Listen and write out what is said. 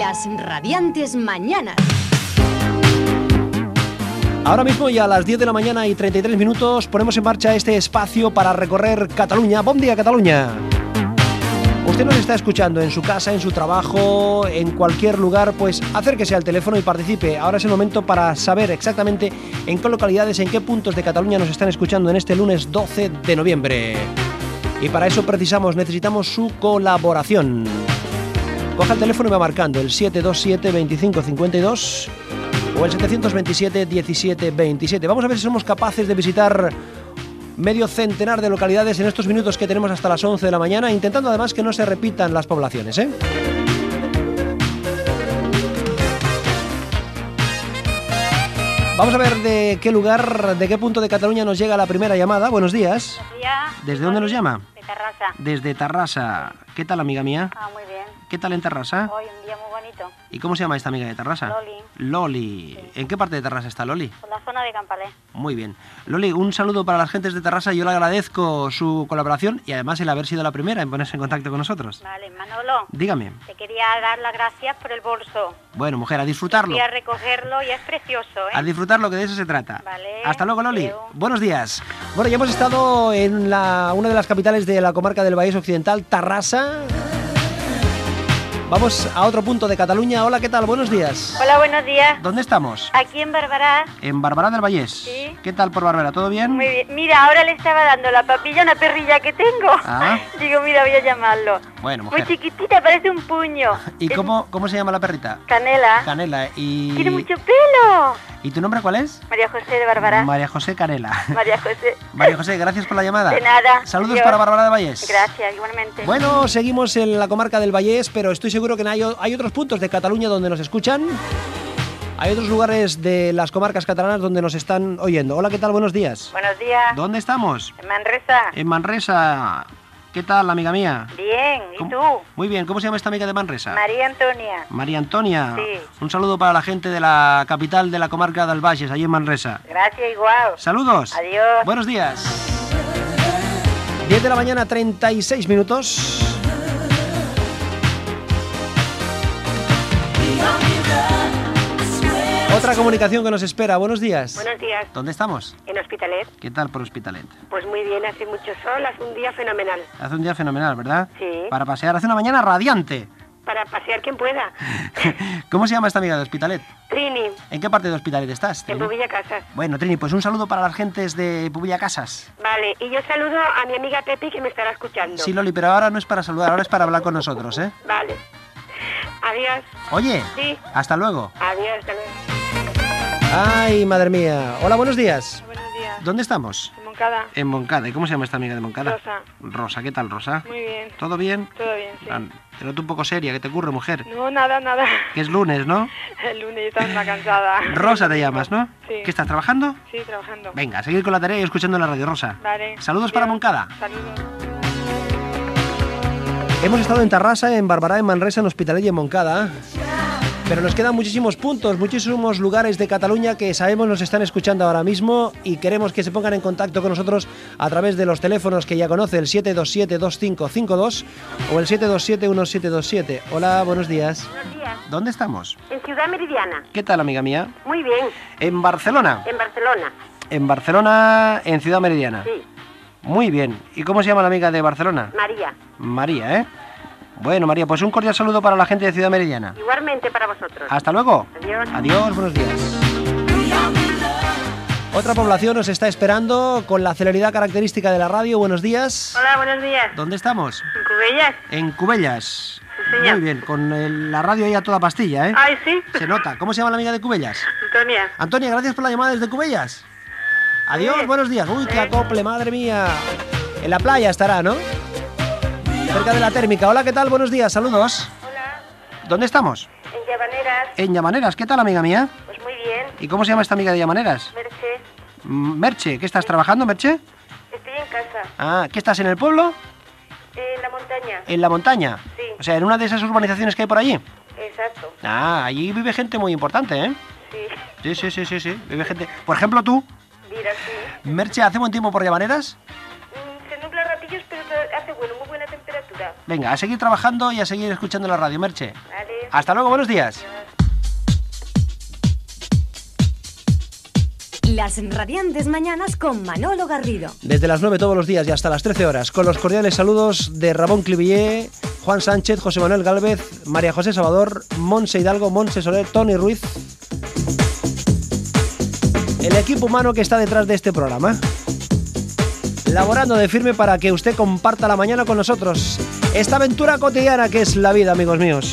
Las radiantes mañanas. Ahora mismo y a las 10 de la mañana y 33 minutos ponemos en marcha este espacio para recorrer Cataluña. ¡Bon día, Cataluña! Usted nos está escuchando en su casa, en su trabajo, en cualquier lugar, pues acérquese al teléfono y participe. Ahora es el momento para saber exactamente en qué localidades, en qué puntos de Cataluña nos están escuchando en este lunes 12 de noviembre. Y para eso necesitamos su colaboración. Coja el teléfono y va marcando el 727 25 52 o el 727 17 27. Vamos a ver si somos capaces de visitar medio centenar de localidades en estos minutos que tenemos hasta las 11 de la mañana, intentando además que no se repitan las poblaciones, ¿eh? Vamos a ver de qué lugar, de qué punto de Cataluña nos llega la primera llamada. Buenos días. Buenos días. ¿Desde dónde nos llama? De Tarrasa. Desde Tarrasa. ¿Qué tal, amiga mía? Muy bien. ¿Qué tal en Tarrasa? Hoy un día muy bonito. ¿Y cómo se llama esta amiga de Tarrasa? Loli. Loli. Sí. ¿En qué parte de Tarrasa está Loli? Por la zona de Campalé. Muy bien. Loli, un saludo para las gentes de Tarrasa. Yo le agradezco su colaboración y además el haber sido la primera en ponerse en contacto con nosotros. Vale, Manolo. Dígame. Te quería dar las gracias por el bolso. Bueno, mujer, a disfrutarlo. Fui a recogerlo y es precioso, ¿eh? A disfrutarlo, que de eso se trata. Vale. Hasta luego, Loli. Adeu. Buenos días. Bueno, ya hemos estado en una de las capitales de la comarca del Vallés Occidental, Tarrasa. Vamos a otro punto de Cataluña. Hola, ¿qué tal? Buenos días. Hola, buenos días. ¿Dónde estamos? Aquí en Barberá. En Barberá del Vallés. Sí. ¿Qué tal por Barberá? ¿Todo bien? Muy bien. Mira, ahora le estaba dando la papilla a una perrilla que tengo. Ah. Digo, mira, voy a llamarlo. Bueno, Muy mujer. chiquitita, parece un puño. ¿Y cómo se llama la perrita? Canela. Canela. Tiene mucho pelo. ¿Y tu nombre cuál es? María José de Barberá. María José Canela. María José. María José, gracias por la llamada. De nada. Saludos Adiós. para Barberá del Vallés. Gracias, igualmente. Bueno, seguimos en la comarca del Vallés, pero estoy seguro que hay otros puntos de Cataluña donde nos escuchan. Hay otros lugares de las comarcas catalanas donde nos están oyendo. Hola, ¿qué tal? Buenos días. Buenos días. ¿Dónde estamos? En Manresa. En Manresa. ¿Qué tal, amiga mía? Bien, ¿y ¿Cómo? tú? Muy bien, ¿cómo se llama esta amiga de Manresa? María Antonia. María Antonia. Sí. Un saludo para la gente de la capital de la comarca del Valles, allí en Manresa. Gracias, igual. Saludos. Adiós. Buenos días. 10 de la mañana, 36 minutos. Otra comunicación que nos espera. Buenos días. Buenos días. ¿Dónde estamos? En Hospitalet. ¿Qué tal por Hospitalet? Pues muy bien, hace mucho sol, hace un día fenomenal. Hace un día fenomenal, ¿verdad? Sí. Para pasear. Hace una mañana radiante. Para pasear quien pueda. ¿Cómo se llama esta amiga de Hospitalet? Trini, ¿En qué parte de Hospitalet estás, en Trini? Pubilla Casas. Bueno, Trini, pues un saludo para las gentes de Pubilla Casas. Vale, y yo saludo a mi amiga Pepi que me estará escuchando. Sí, Loli, pero ahora no es para saludar, ahora es para hablar con nosotros, ¿eh? Vale. Adiós. Oye, Sí. hasta luego. Adiós, hasta luego. Ay, madre mía. Hola, buenos días. Buenos días. ¿Dónde estamos? En Moncada. En Moncada. ¿Y cómo se llama esta amiga de Moncada? Rosa. Rosa, ¿qué tal, Rosa? Muy bien. ¿Todo bien? Todo bien, sí. Te noto un poco seria, ¿qué te ocurre, mujer? No, nada. Que es lunes, ¿no? El lunes estaba más cansada. Rosa te llamas, ¿no? Sí. ¿Qué estás trabajando? Sí, trabajando. Venga, a seguir con la tarea y escuchando la radio, Rosa. Vale. Saludos para Adiós. Moncada. Saludos. Hemos estado en Tarrasa, en Barberá, en Manresa, en Hospitalet y en Moncada. Pero nos quedan muchísimos puntos, muchísimos lugares de Cataluña que sabemos nos están escuchando ahora mismo y queremos que se pongan en contacto con nosotros a través de los teléfonos que ya conoce, el 727-2552 o el 727-1727. Hola, buenos días. Buenos días. ¿Dónde estamos? En Ciudad Meridiana. ¿Qué tal, amiga mía? Muy bien. En Barcelona. En Barcelona. En Barcelona, en Ciudad Meridiana. Sí. Muy bien. ¿Y cómo se llama la amiga de Barcelona? María. María, ¿eh? Bueno, María, pues un cordial saludo para la gente de Ciudad Meridiana. Igualmente para vosotros. Hasta luego. Adiós. Adiós, buenos días. Otra población nos está esperando con la celeridad característica de la radio. Buenos días. Hola, buenos días. ¿Dónde estamos? ¿En Cubellas? En Cubellas. Sí, señor. Muy bien, con la radio ahí a toda pastilla, ¿eh? Ay, sí. Se nota. ¿Cómo se llama la amiga de Cubellas? Antonia. Antonia, gracias por la llamada desde Cubellas. Adiós, Bien. buenos días. Uy, qué Bien. acople, madre mía. En la playa estará, ¿no? Cerca de la térmica. Hola, ¿qué tal? Buenos días, saludos. Hola. ¿Dónde estamos? En Llavaneras. En Llamaneras. ¿Qué tal, amiga mía? Pues muy bien. ¿Y cómo se llama esta amiga de Llamaneras? Merche. Merche, ¿qué estás trabajando, Merche? Estoy en casa. Ah, ¿qué estás en el pueblo? En la montaña. En la montaña. Sí. O sea, en una de esas urbanizaciones que hay por allí. Exacto. Ah, allí vive gente muy importante, ¿eh? Sí. Sí. Vive gente. Por ejemplo, tú, Mira, sí. Merche, ¿hace buen tiempo por Llamaneras? Se nubla ratillos, pero hace bueno, muy buena temperatura. Venga, a seguir trabajando y a seguir escuchando la radio, Merche. Vale. Hasta luego, buenos días. Las radiantes mañanas con Manolo Garrido. Desde las 9 todos los días y hasta las 13 horas, con los cordiales saludos de Ramón Clivillé, Juan Sánchez, José Manuel Gálvez, María José Salvador, Monse Hidalgo, Monse Soler, Tony Ruiz. El equipo humano que está detrás de este programa, laborando de firme para que usted comparta la mañana con nosotros esta aventura cotidiana que es la vida, amigos míos.